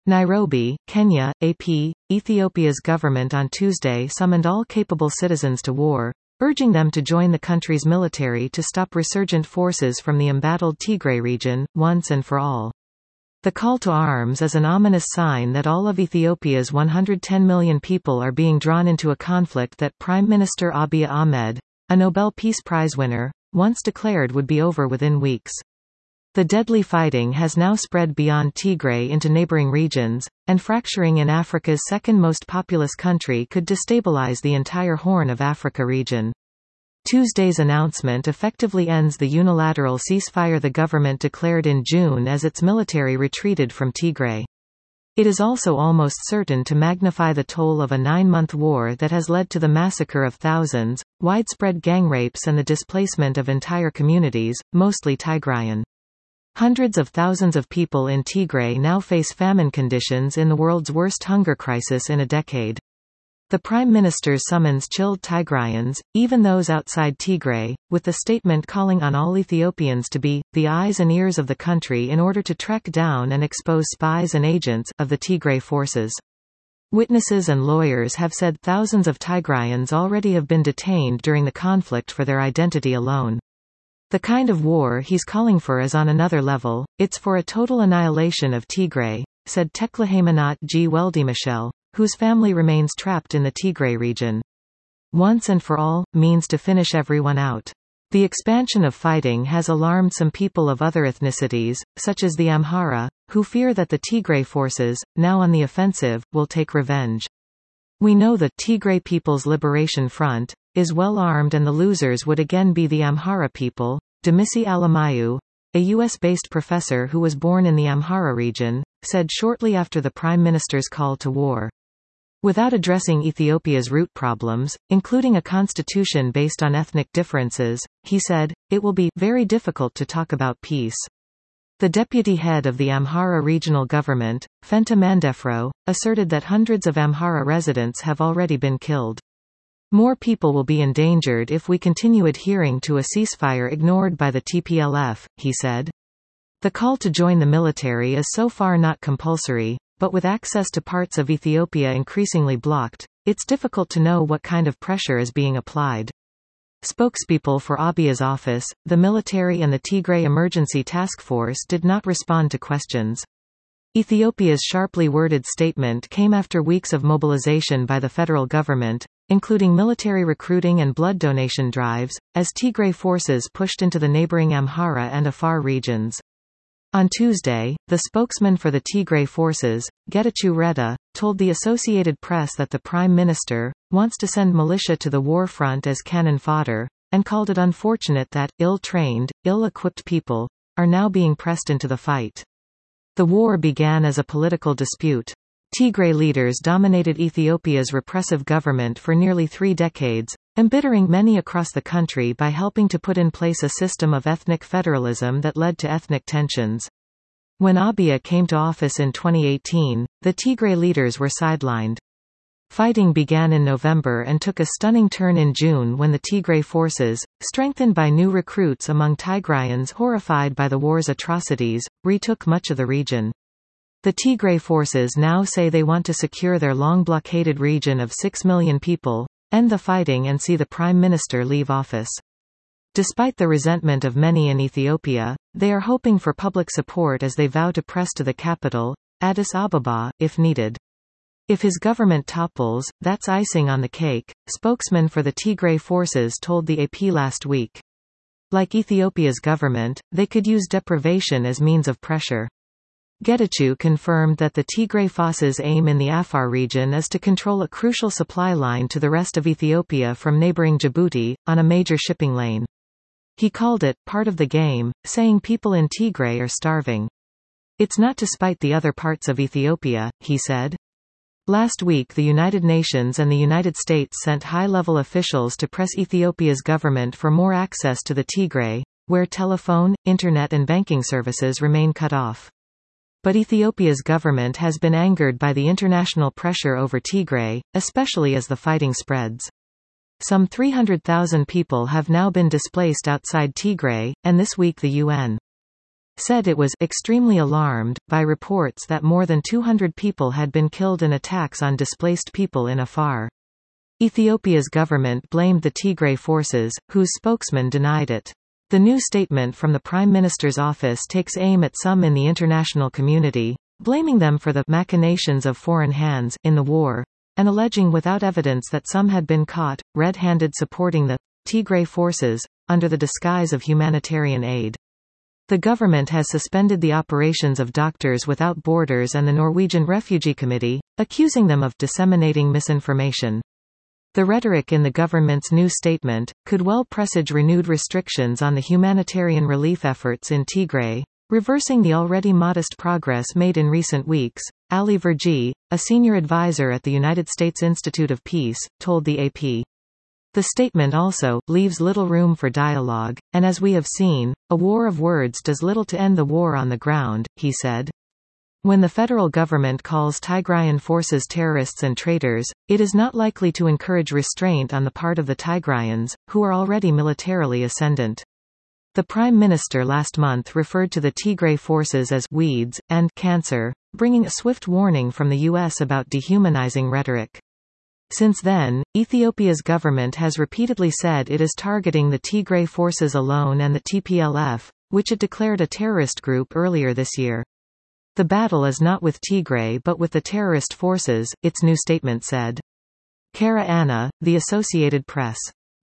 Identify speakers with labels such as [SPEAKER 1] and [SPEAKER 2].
[SPEAKER 1] Nairobi, Kenya, AP, Ethiopia's government on Tuesday summoned all capable citizens to war, urging them to join the country's military to stop resurgent forces from the embattled Tigray region, once and for all. The call to arms is an ominous sign that all of Ethiopia's 110 million people are being drawn into a conflict that Prime Minister Abiy Ahmed, a Nobel Peace Prize winner, once declared would be over within weeks. The deadly fighting has now spread beyond Tigray into neighboring regions, and fracturing in Africa's second most populous country could destabilize the entire Horn of Africa region. Tuesday's announcement effectively ends the unilateral ceasefire the government declared in June as its military retreated from Tigray. It is also almost certain to magnify the toll of a 9-month war that has led to the massacre of thousands, widespread gang rapes and the displacement of entire communities, mostly Tigrayan. Hundreds of thousands of people in Tigray now face famine conditions in the world's worst hunger crisis in a decade. The Prime Minister's summons chilled Tigrayans, even those outside Tigray, with the statement calling on all Ethiopians to be the eyes and ears of the country in order to track down and expose spies and agents of the Tigray forces. Witnesses and lawyers have said thousands of Tigrayans already have been detained during the conflict for their identity alone. The kind of war he's calling for is on another level, it's for a total annihilation of Tigray, said Teklehaimanot G. Weldimichel, whose family remains trapped in the Tigray region. Once and for all, means to finish everyone out. The expansion of fighting has alarmed some people of other ethnicities, such as the Amhara, who fear that the Tigray forces, now on the offensive, will take revenge. We know the Tigray People's Liberation Front is well armed and the losers would again be the Amhara people, Demisi Alamayu, a US-based professor who was born in the Amhara region, said shortly after the Prime Minister's call to war. Without addressing Ethiopia's root problems, including a constitution based on ethnic differences, he said, it will be very difficult to talk about peace. The deputy head of the Amhara regional government, Fenta Mandefro, asserted that hundreds of Amhara residents have already been killed. More people will be endangered if we continue adhering to a ceasefire ignored by the TPLF, he said. The call to join the military is so far not compulsory, but with access to parts of Ethiopia increasingly blocked, it's difficult to know what kind of pressure is being applied. Spokespeople for Abiy's office, the military and the Tigray Emergency Task Force did not respond to questions. Ethiopia's sharply worded statement came after weeks of mobilization by the federal government, including military recruiting and blood donation drives, as Tigray forces pushed into the neighboring Amhara and Afar regions. On Tuesday, the spokesman for the Tigray forces, Getachew Reda, told the Associated Press that the Prime Minister wants to send militia to the war front as cannon fodder, and called it unfortunate that ill-trained, ill-equipped people are now being pressed into the fight. The war began as a political dispute. Tigray leaders dominated Ethiopia's repressive government for nearly 3 decades, embittering many across the country by helping to put in place a system of ethnic federalism that led to ethnic tensions. When Abiy came to office in 2018, the Tigray leaders were sidelined. Fighting began in November and took a stunning turn in June when the Tigray forces, strengthened by new recruits among Tigrayans horrified by the war's atrocities, retook much of the region. The Tigray forces now say they want to secure their long-blockaded region of 6 million people, end the fighting and see the Prime Minister leave office. Despite the resentment of many in Ethiopia, they are hoping for public support as they vow to press to the capital, Addis Ababa, if needed. If his government topples, that's icing on the cake, spokesman for the Tigray forces told the AP last week. Like Ethiopia's government, they could use deprivation as means of pressure. Getachew confirmed that the Tigray forces' aim in the Afar region is to control a crucial supply line to the rest of Ethiopia from neighboring Djibouti, on a major shipping lane. He called it part of the game, saying people in Tigray are starving. It's not to spite the other parts of Ethiopia, he said. Last week the United Nations and the United States sent high-level officials to press Ethiopia's government for more access to the Tigray, where telephone, internet and banking services remain cut off. But Ethiopia's government has been angered by the international pressure over Tigray, especially as the fighting spreads. Some 300,000 people have now been displaced outside Tigray, and this week the UN said it was extremely alarmed by reports that more than 200 people had been killed in attacks on displaced people in Afar. Ethiopia's government blamed the Tigray forces, whose spokesman denied it. The new statement from the Prime Minister's office takes aim at some in the international community, blaming them for the machinations of foreign hands in the war, and alleging without evidence that some had been caught red-handed supporting the Tigray forces under the disguise of humanitarian aid. The government has suspended the operations of Doctors Without Borders and the Norwegian Refugee Committee, accusing them of disseminating misinformation. The rhetoric in the government's new statement could well presage renewed restrictions on the humanitarian relief efforts in Tigray, reversing the already modest progress made in recent weeks. Ali Verjee, a senior advisor at the United States Institute of Peace, told the AP. The statement also leaves little room for dialogue, and as we have seen, a war of words does little to end the war on the ground, he said. When the federal government calls Tigrayan forces terrorists and traitors, it is not likely to encourage restraint on the part of the Tigrayans, who are already militarily ascendant. The Prime Minister last month referred to the Tigray forces as weeds and cancer, bringing a swift warning from the U.S. about dehumanizing rhetoric. Since then, Ethiopia's government has repeatedly said it is targeting the Tigray forces alone and the TPLF, which it declared a terrorist group earlier this year. The battle is not with Tigray but with the terrorist forces, its new statement said. Kara Anna, The Associated Press.